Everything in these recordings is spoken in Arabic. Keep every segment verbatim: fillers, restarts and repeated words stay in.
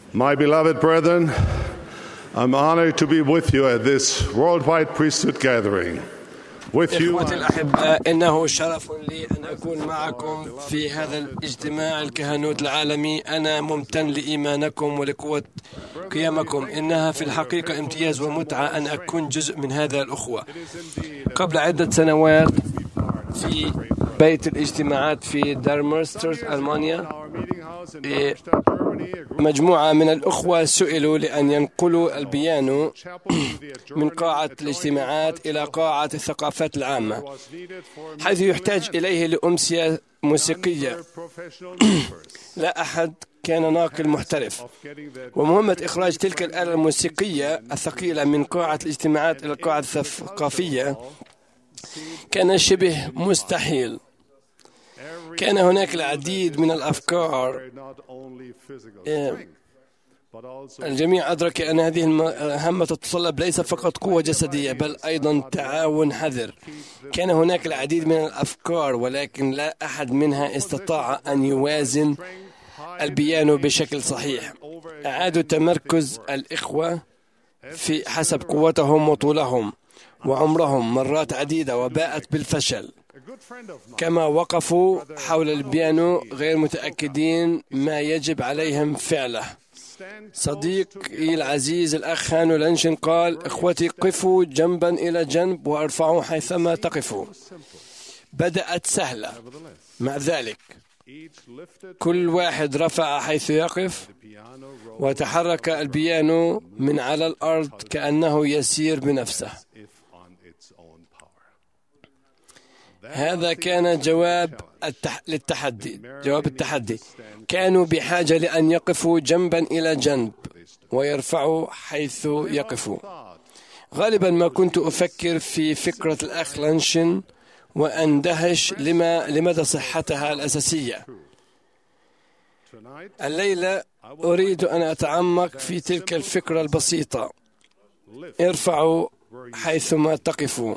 My beloved brethren, I'm honored to be with you at this worldwide priesthood gathering. With you. إخوتي الأحباء، إنه شرف لي أن أكون معكم في هذا الاجتماع الكهنوت العالمي. أنا ممتن لإيمانكم ولقوة قيامكم. إنها في الحقيقة امتياز ومتعة أن أكون جزء من هذا الأخوة. قبل عدة سنوات في بيت الاجتماعات في دارمسترت ألمانيا، مجموعة من الأخوة سئلوا لأن ينقلوا البيانو من قاعة الاجتماعات إلى قاعة الثقافات العامة، حيث يحتاج إليه لأمسية موسيقية. لا أحد كان ناقل محترف، ومهمة إخراج تلك الآلة الموسيقية الثقيلة من قاعة الاجتماعات إلى القاعة الثقافية كان شبه مستحيل. كان هناك العديد من الأفكار. الجميع أدرك أن هذه المهمة تتطلب ليس فقط قوة جسدية بل أيضا تعاون حذر. كان هناك العديد من الأفكار، ولكن لا أحد منها استطاع أن يوازن البيانو بشكل صحيح. أعادوا تمركز الإخوة في حسب قوتهم وطولهم وعمرهم مرات عديدة وباءت بالفشل، كما وقفوا حول البيانو غير متأكدين ما يجب عليهم فعله. صديقي العزيز الأخ هانو لانشن قال: إخوتي، قفوا جنبا إلى جنب وارفعوا حيثما تقفوا. بدأت سهلة، مع ذلك كل واحد رفع حيث يقف، وتحرك البيانو من على الأرض كأنه يسير بنفسه. هذا كان جواب التح... للتحدي جواب التحدي. كانوا بحاجة لأن يقفوا جنبا إلى جنب ويرفعوا حيث يقفوا. غالبا ما كنت أفكر في فكرة الأخ لانشن وأندهش لما لمدى صحتها الأساسية. الليلة أريد أن أتعمق في تلك الفكرة البسيطة: ارفعوا حيثما تقفوا.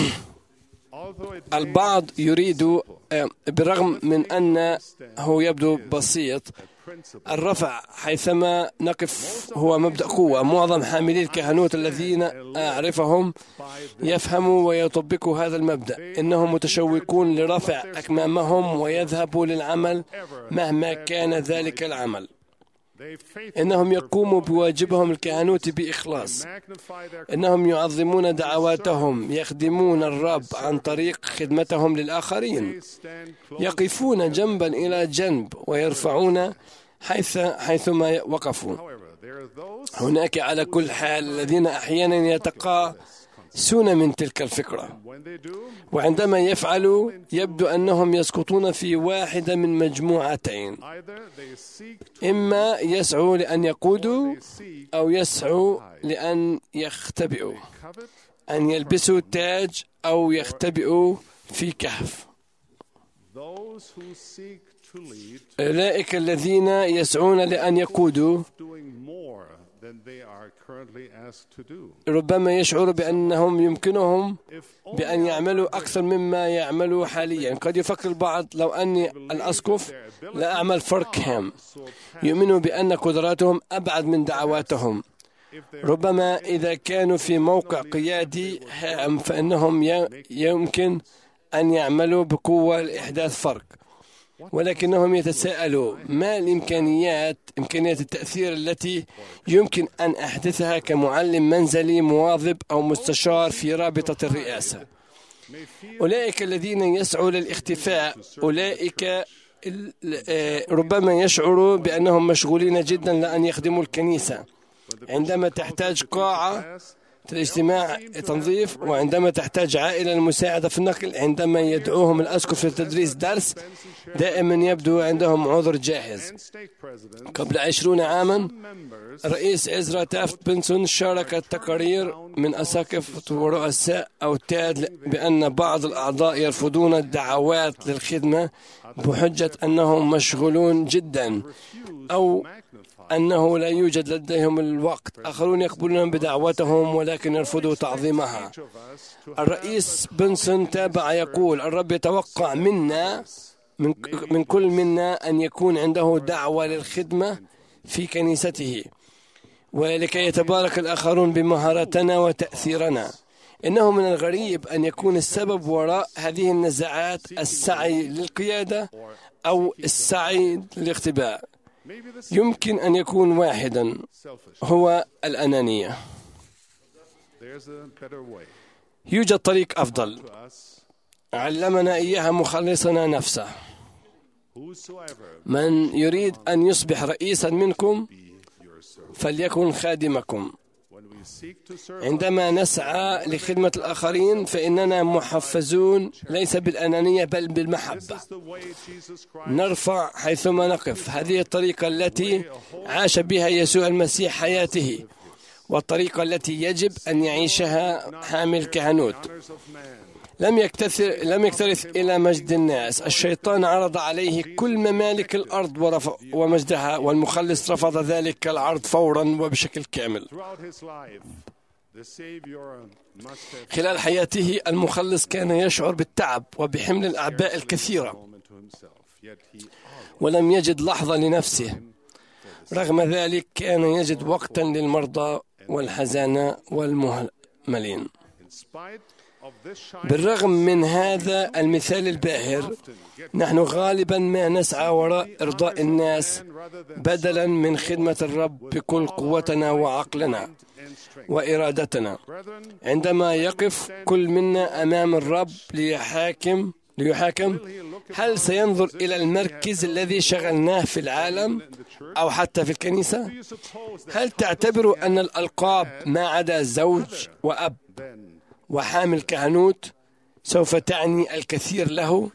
البعض يريد، بالرغم من أنه يبدو بسيط، الرفع حيثما نقف هو مبدأ قوة. معظم حاملي الكهنوت الذين أعرفهم يفهموا ويطبقوا هذا المبدأ. إنهم متشوقون لرفع أكمامهم ويذهبوا للعمل مهما كان ذلك العمل. إنهم يقوموا بواجبهم الكهنوتي بإخلاص. إنهم يعظمون دعواتهم، يخدمون الرب عن طريق خدمتهم للآخرين، يقفون جنبا إلى جنب ويرفعون حيث حيثما وقفوا. هناك على كل حال الذين أحيانا يتقاصون من تلك الفكرة، وعندما يفعلوا يبدو أنهم يسقطون في واحدة من مجموعتين: إما يسعوا لأن يقودوا، أو يسعوا لأن يختبئوا، أن يلبسوا تاج أو يختبئوا في كهف. أولئك الذين يسعون لأن يقودوا ربما يشعر بأنهم يمكنهم بأن يعملوا أكثر مما يعملوا حاليا. قد يفكر البعض: لو أني الأسقف لا أعمل فركهم. يؤمنوا بأن قدراتهم أبعد من دعواتهم. ربما إذا كانوا في موقع قيادي هام فإنهم يمكن أن يعملوا بقوة لإحداث فرق، ولكنهم يتساءلوا: ما الإمكانيات إمكانيات التأثير التي يمكن أن أحدثها كمعلم منزلي مواظب أو مستشار في رابطة الرئاسة؟ أولئك الذين يسعوا للاختفاء، أولئك ربما يشعروا بأنهم مشغولين جدا لأن يخدموا الكنيسة عندما تحتاج قاعة الاجتماع تنظيف، وعندما تحتاج عائلة المساعدة في النقل. عندما يدعوهم الأسقف لتدريس درس دائما يبدو عندهم عذر جاهز. قبل عشرون عاما رئيس إزرا تافت بنسون شارك التقارير من أساقفة ورؤساء أوتاد بأن بعض الأعضاء يرفضون الدعوات للخدمة بحجة أنهم مشغولون جدا أو أنه لا يوجد لديهم الوقت. آخرون يقبلون بدعوتهم ولكن يرفضوا تعظيمها. الرئيس بنسون تابع يقول: الرب يتوقع منا من, من كل منا أن يكون عنده دعوة للخدمة في كنيسته ولكي يتبارك الآخرون بمهارتنا وتأثيرنا. إنه من الغريب أن يكون السبب وراء هذه النزاعات السعي للقيادة أو السعي للاختباء. يمكن أن يكون واحدا، هو الأنانية. يوجد طريق أفضل علمنا إياها مخلصنا نفسه. من يريد أن يصبح رئيسا منكم فليكن خادمكم. عندما نسعى لخدمة الآخرين فإننا محفزون ليس بالأنانية بل بالمحبة. نرفع حيثما نقف. هذه الطريقة التي عاش بها يسوع المسيح حياته، والطريقة التي يجب أن يعيشها حامل كهنوت. لم يكتثر لم يكترث إلى مجد الناس. الشيطان عرض عليه كل ممالك الأرض ورف... ومجدها، والمخلص رفض ذلك العرض فورا وبشكل كامل. خلال حياته المخلص كان يشعر بالتعب وبحمل الأعباء الكثيرة، ولم يجد لحظة لنفسه. رغم ذلك كان يجد وقتا للمرضى والحزانة والمهملين. بالرغم من هذا المثال الباهر، نحن غالبا ما نسعى وراء إرضاء الناس بدلا من خدمة الرب بكل قوتنا وعقلنا وإرادتنا. عندما يقف كل منا أمام الرب ليحاكم ليحاكم هل سينظر إلى المركز الذي شغلناه في العالم أو حتى في الكنيسة؟ هل تعتبر أن الألقاب ما عدا زوج وأب وحامل كهنوت سوف تعني الكثير له؟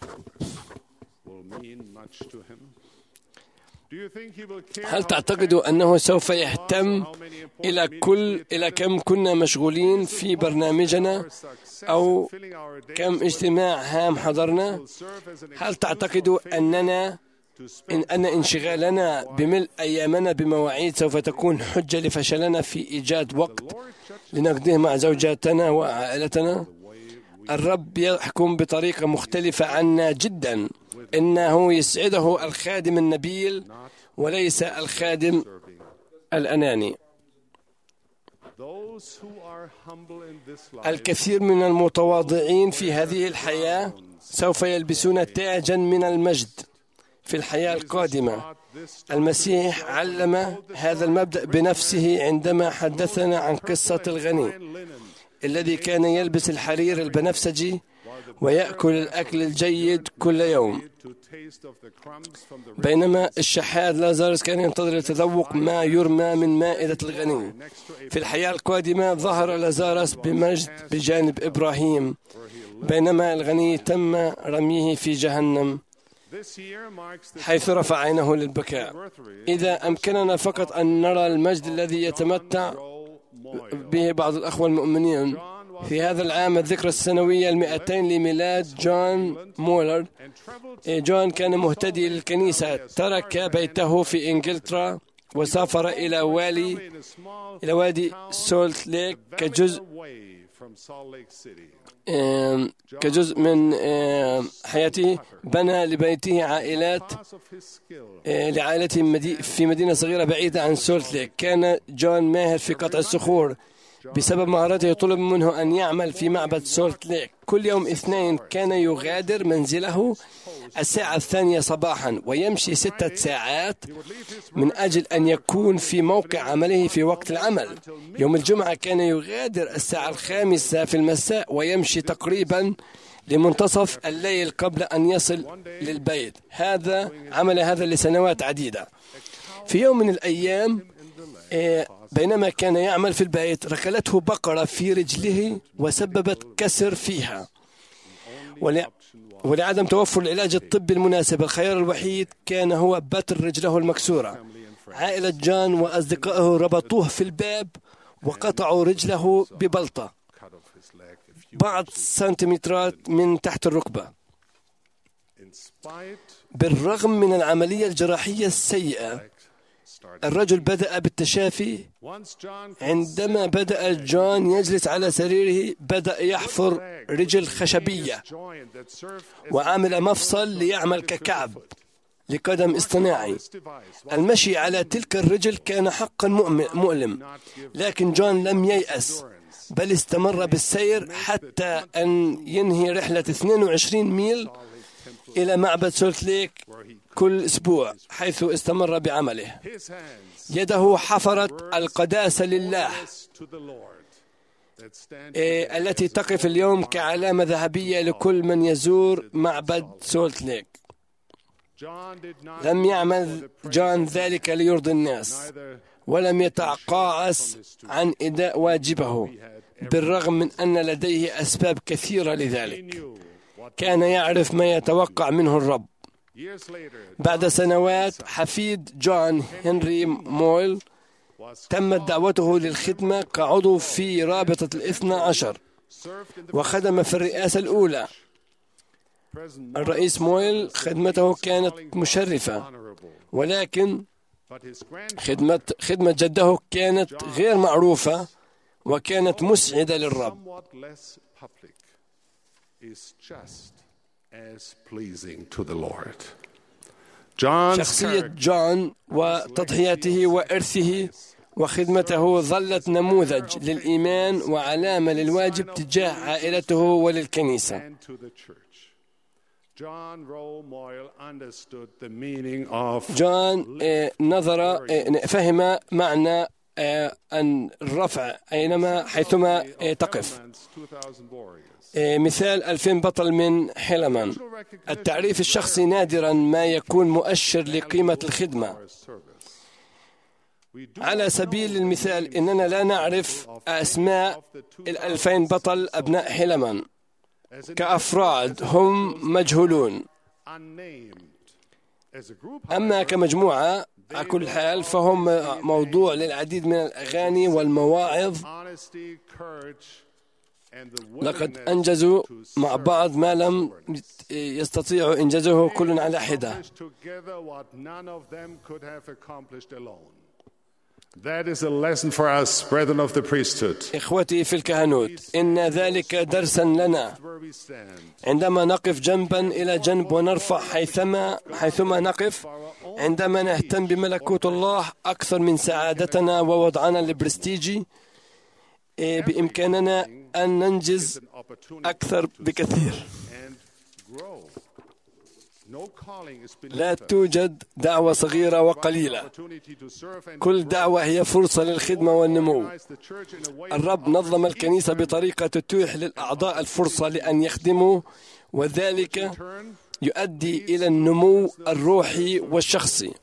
هل تعتقد أنه سوف يهتم إلى كل إلى كم كنا مشغولين في برنامجنا أو كم اجتماع هام حضرنا؟ هل تعتقد أننا إن أن انشغالنا بملء أيامنا بمواعيد سوف تكون حجة لفشلنا في إيجاد وقت لنقضيه مع زوجاتنا وعائلتنا؟ الرب يحكم بطريقة مختلفة عنا جدا. إنه يسعده الخادم النبيل وليس الخادم الأناني. الكثير من المتواضعين في هذه الحياة سوف يلبسون تاجا من المجد في الحياة القادمة. المسيح علم هذا المبدأ بنفسه عندما حدثنا عن قصة الغني الذي كان يلبس الحرير البنفسجي ويأكل الأكل الجيد كل يوم، بينما الشحات لازارس كان ينتظر تذوق ما يرمى من مائدة الغني. في الحياة القادمة ظهر لازارس بمجد بجانب إبراهيم، بينما الغني تم رميه في جهنم حيث رفع عينه للبكاء. إذا أمكننا فقط أن نرى المجد الذي يتمتع به بعض الأخوة المؤمنين في هذا العام الذكرى السنوية المئتين لميلاد جون مولر. جون كان مهتدي للكنيسة، ترك بيته في إنجلترا وسافر إلى والي إلى وادي سولت ليك كجزء كجزء من حياته. بنى لبيته عائلات لعائلته في مدينة صغيرة بعيدة عن سولت ليك. كان جون ماهر في قطع الصخور. بسبب مهارته طلب منه أن يعمل في معبد سولت ليك. كل يوم اثنين كان يغادر منزله الساعة الثانية صباحا ويمشي ستة ساعات من أجل أن يكون في موقع عمله في وقت العمل. يوم الجمعة كان يغادر الساعة الخامسة في المساء ويمشي تقريبا لمنتصف الليل قبل أن يصل للبيت. هذا عمل هذا لسنوات عديدة. في يوم من الأيام بينما كان يعمل في البيت ركلته بقرة في رجله وسببت كسر فيها. ولعدم توفر العلاج الطبي المناسب الخيار الوحيد كان هو بتر رجله المكسورة. عائلة جون وأصدقائه ربطوه في الباب وقطعوا رجله ببلطة بعض سنتيمترات من تحت الركبة. بالرغم من العملية الجراحية السيئة الرجل بدأ بالتشافي. عندما بدأ جون يجلس على سريره بدأ يحفر رجل خشبية وعمل مفصل ليعمل ككعب لقدم اصطناعي. المشي على تلك الرجل كان حقا مؤلم، لكن جون لم ييأس، بل استمر بالسير حتى أن ينهي رحلة اثنين وعشرين ميل إلى معبد سولت ليك كل أسبوع، حيث استمر بعمله. يده حفرت القداسة لله التي تقف اليوم كعلامة ذهبية لكل من يزور معبد سولت ليك. لم يعمل جون ذلك ليرضي الناس، ولم يتقاعس عن أداء واجبه، بالرغم من أن لديه أسباب كثيرة لذلك. كان يعرف ما يتوقع منه الرب. بعد سنوات، حفيد جون هنري مويل تمت دعوته للخدمة كعضو في رابطة الاثنى عشر، وخدم في الرئاسة الأولى. الرئيس مويل خدمته كانت مشرفة، ولكن خدمة خدمة جده كانت غير معروفة وكانت مسعدة للرب. شخصية جون وتضحياته وإرثه وخدمته ظلت نموذج للإيمان وعلامة للواجب تجاه عائلته وللكنيسة. جون نظر فهم معنى أن الرفع أينما حيثما تقف. مثال ألفين بطل من حلمان. التعريف الشخصي نادرا ما يكون مؤشر لقيمة الخدمة. على سبيل المثال، إننا لا نعرف أسماء الألفين بطل أبناء حلمان كأفراد، هم مجهولون. أما كمجموعة على كل حال فهم موضوع للعديد من الأغاني والمواعظ. لقد أنجزوا مع بعض ما لم يستطيعوا إنجازه كل على حدة. That is a lesson for us, brethren of the priesthood. إخوتي في الكهنوت، إن ذلك درسا لنا عندما نقف جنبا إلى جنب ونرفع حيثما حيثما نقف. عندما نهتم بملكوت الله أكثر من سعادتنا ووضعنا البرستيجي، بإمكاننا أن ننجز أكثر بكثير. لا توجد دعوة صغيرة وقليلة، كل دعوة هي فرصة للخدمة والنمو. الرب نظم الكنيسة بطريقة تتيح للأعضاء الفرصة لأن يخدموا، وذلك يؤدي إلى النمو الروحي والشخصي.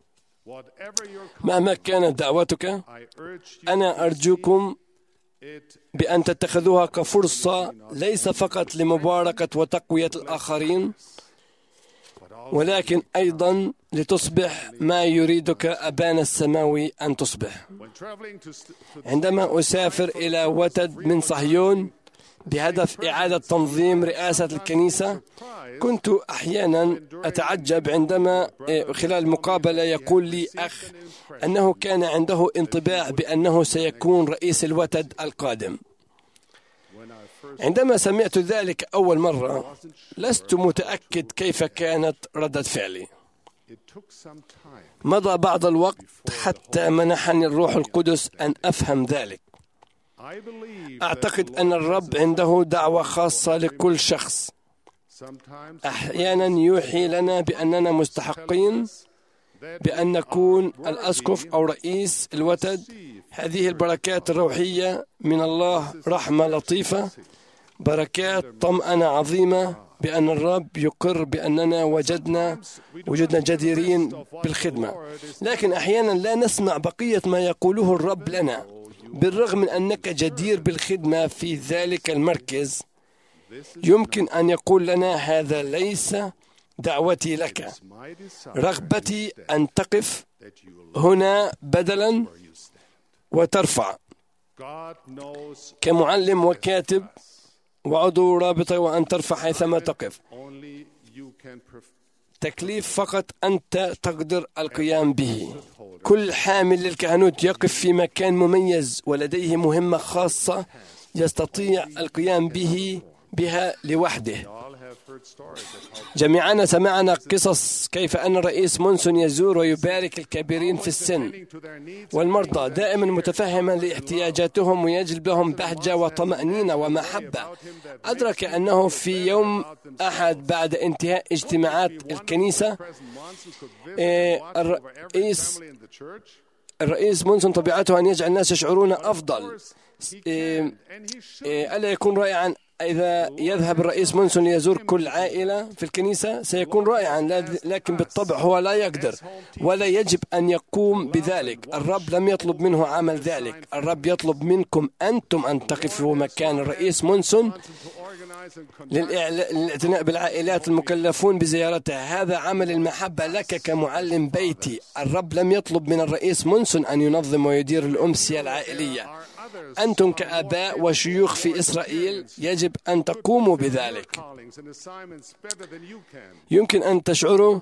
مهما كانت دعوتك، أنا أرجوكم بأن تتخذوها كفرصة ليس فقط لمباركة وتقوية الآخرين، ولكن أيضا لتصبح ما يريدك أبانا السماوي أن تصبح. عندما أسافر إلى وتد من صهيون بهدف إعادة تنظيم رئاسة الكنيسة، كنت أحيانا أتعجب عندما خلال مقابلة يقول لي أخ أنه كان عنده انطباع بأنه سيكون رئيس الوتد القادم. عندما سمعت ذلك أول مرة لست متأكد كيف كانت ردة فعلي. مضى بعض الوقت حتى منحني الروح القدس أن أفهم ذلك. أعتقد أن الرب عنده دعوة خاصة لكل شخص. أحيانا يوحي لنا بأننا مستحقين بأن نكون الأسقف أو رئيس الوتد. هذه البركات الروحية من الله رحمة لطيفة، بركات طمأنة عظيمة بأن الرب يقر بأننا وجدنا وجدنا جديرين بالخدمة. لكن أحيانا لا نسمع بقية ما يقوله الرب لنا. بالرغم من أنك جدير بالخدمة في ذلك المركز، يمكن أن يقول لنا هذا ليس دعوتي لك. رغبتي أن تقف هنا بدلا وترفع كمعلم وكاتب وعضو رابطة، وأن ترفع حيثما تقف. تكليف فقط أنت تقدر القيام به. كل حامل للكهنوت يقف في مكان مميز ولديه مهمة خاصة يستطيع القيام به بها لوحده. جميعنا سمعنا قصص كيف أن الرئيس مونسون يزور ويبارك الكبيرين في السن والمرضى، دائما متفهما لاحتياجاتهم ويجلب لهم بهجة وطمأنينة ومحبة. أدرك أنه في يوم أحد بعد انتهاء اجتماعات الكنيسة الرئيس الرئيس مونسون طبيعته أن يجعل الناس يشعرون أفضل. ألا يكون رائعا إذا يذهب الرئيس مونسون ليزور كل عائلة في الكنيسة؟ سيكون رائعا، لكن بالطبع هو لا يقدر ولا يجب أن يقوم بذلك. الرب لم يطلب منه عمل ذلك. الرب يطلب منكم أنتم أن تقفوا مكان الرئيس مونسون للاعتناء بالعائلات المكلفون بزيارتها. هذا عمل المحبة لك كمعلم بيتي. الرب لم يطلب من الرئيس مونسون أن ينظم ويدير الأمسية العائلية. أنتم كآباء وشيوخ في إسرائيل يجب أن تقوموا بذلك. يمكن أن تشعروا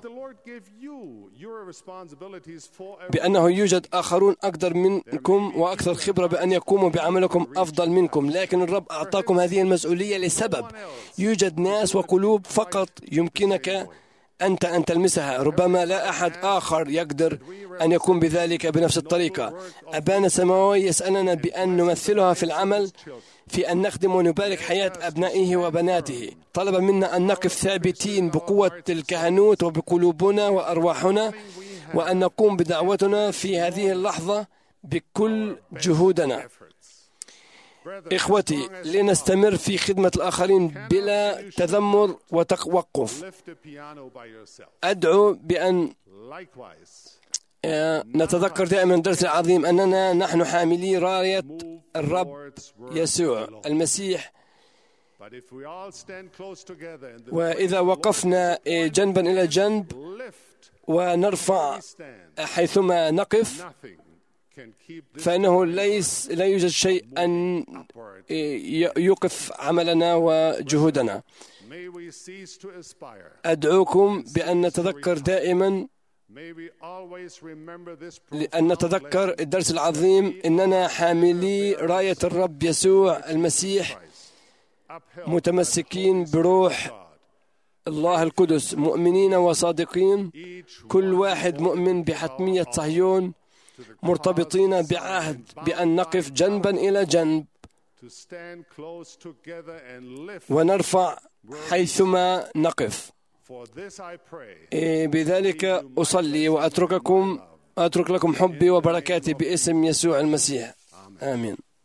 بأنه يوجد آخرون أقدر منكم وأكثر خبرة بأن يقوموا بعملكم أفضل منكم، لكن الرب أعطاكم هذه المسؤولية لسبب. يوجد ناس وقلوب فقط يمكنك أنت أن تلمسها. ربما لا أحد آخر يقدر أن يقوم بذلك بنفس الطريقة. أبانا السماوي يسألنا بأن نمثلها في العمل، في أن نخدم ونبارك حياة أبنائه وبناته. طلب منا أن نقف ثابتين بقوة الكهنوت وبقلوبنا وأرواحنا، وأن نقوم بدعوتنا في هذه اللحظة بكل جهودنا. إخوتي، لنستمر في خدمة الآخرين بلا تذمر وتوقف. أدعو بأن نتذكر دائما الدرس العظيم أننا نحن حاملي راية الرب يسوع المسيح، وإذا وقفنا جنبا إلى جنب ونرفع حيثما نقف، فإنه ليس لا يوجد شيء أن يوقف عملنا وجهودنا. أدعوكم بأن نتذكر دائما أن نتذكر الدرس العظيم إننا حاملي راية الرب يسوع المسيح، متمسكين بروح الله القدس، مؤمنين وصادقين، كل واحد مؤمن بحتمية صهيون، مرتبطين بعهد بأن نقف جنبا إلى جنب ونرفع حيثما نقف. بذلك أصلي وأترككم أترك لكم حبي وبركاتي باسم يسوع المسيح. آمين.